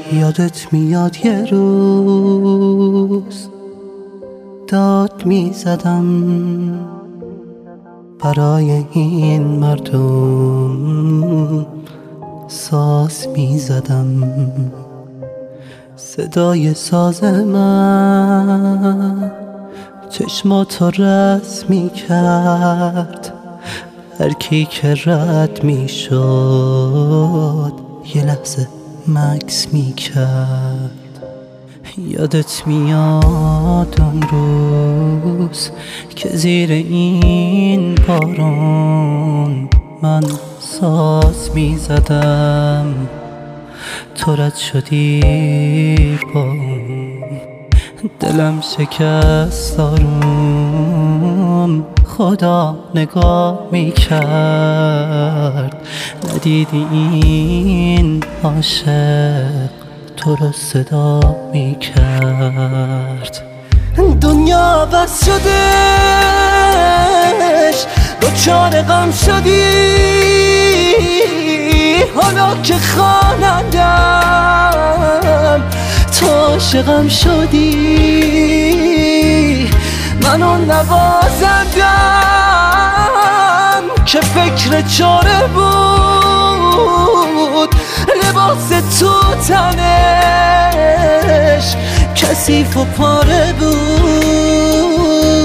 یادت میاد یه روز داد میزدم برای این مردم، ساز میزدم. صدای ساز من چشماتو رس میکرد، هر کی که رد میشد یه لحظه مکس میکرد. یادت میاد اون روز که زیر این بارون من ساز میزدم، تو رد شدی با دلم شکست آروم. خدا نگاه میکرد، ندیدی این عاشق تو رو صدا میکرد. دنیا بس شدش، دچار غم شدی، حالا که خوانندم تو عاشقم شدی. منو نوازندم که فکر چاره بود، لباس تو تنش کثیف و پاره بود.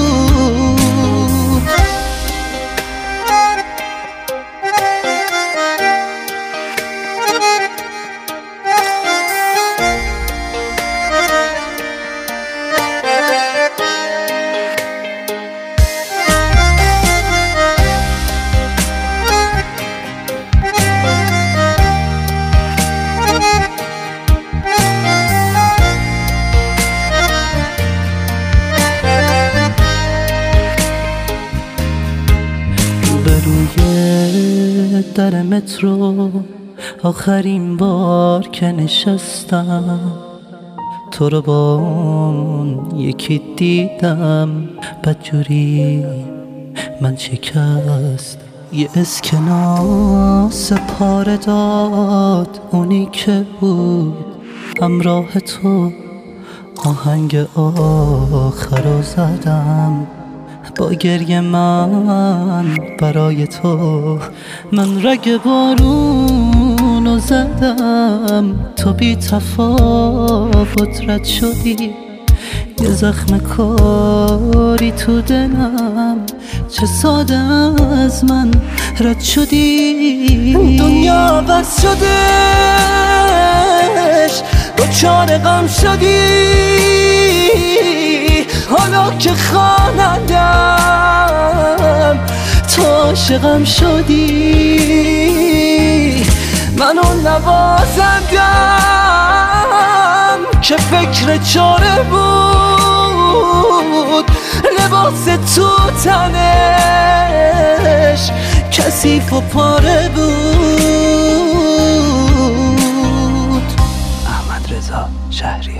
روی در مترو آخرین بار که نشستم، تو رو با اون یکی دیدم، بدجوری من شکست. یه اسکناس پاره داد اونی که بود همراه تو، آهنگ آخر رو زدم با گریه من برای تو. من رگ بارونو زدم، تو بی تفاوت رد شدی، یه زخم کاری تو دلم، چه ساده از من رد شدی. دنیا بس شدش، دچار غم شدی، حالا که خوانندم تو عاشقم شدی. منو نوازندم که فکر چاره بود، لباس تو تنش کثیف و پاره بود. احمد رضا شهری.